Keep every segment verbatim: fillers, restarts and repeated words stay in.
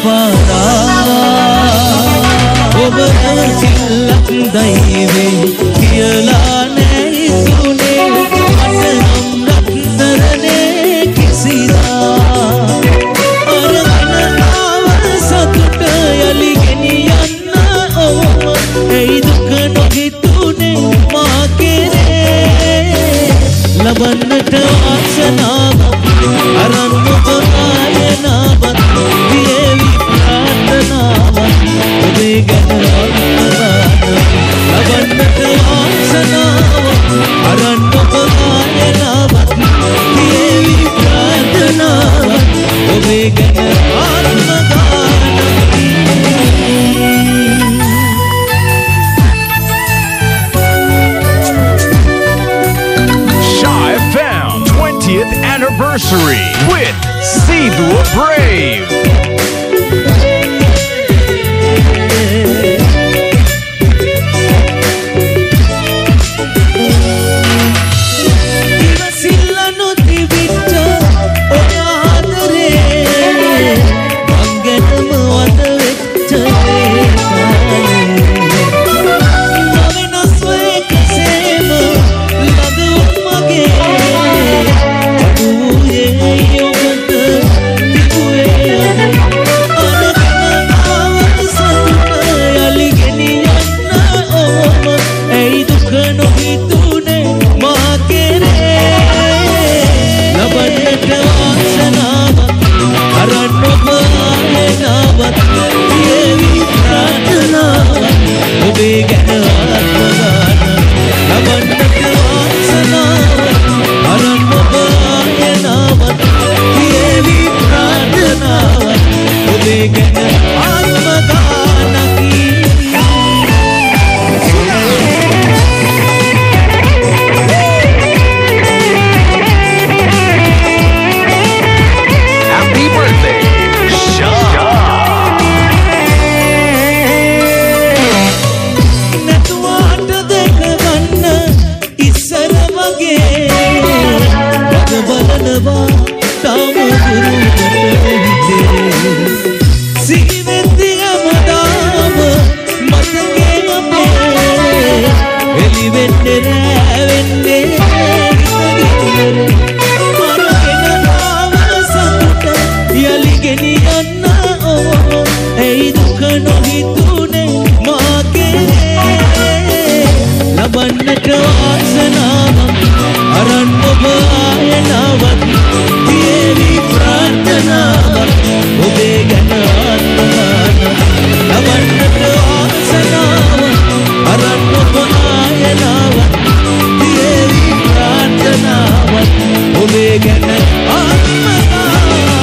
ඔබ සිල්ලක් දෛවේ කියලා නෑ හිතුනේ මට නම් රත්තරනේ කිසිදා අරගෙන ආව සතුට යලි ගෙනියන්න ඕම ඒ දුක නොහිතුනේ මා කෙරේ ලබන්නට ආසනාවක් අරන් ඔබ ආයනාවක් දියවි ප්‍රාර්ථනාවක් ඔබේ ගැන ලබන්නට ආසනාවක් අරන් ඔබ ආයනාවක් දියවි ප්‍රාර්ථනාවක් ඔබේ ගැන Anniversary with Sidhu Brave.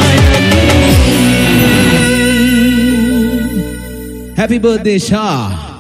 Happy birthday, Shah.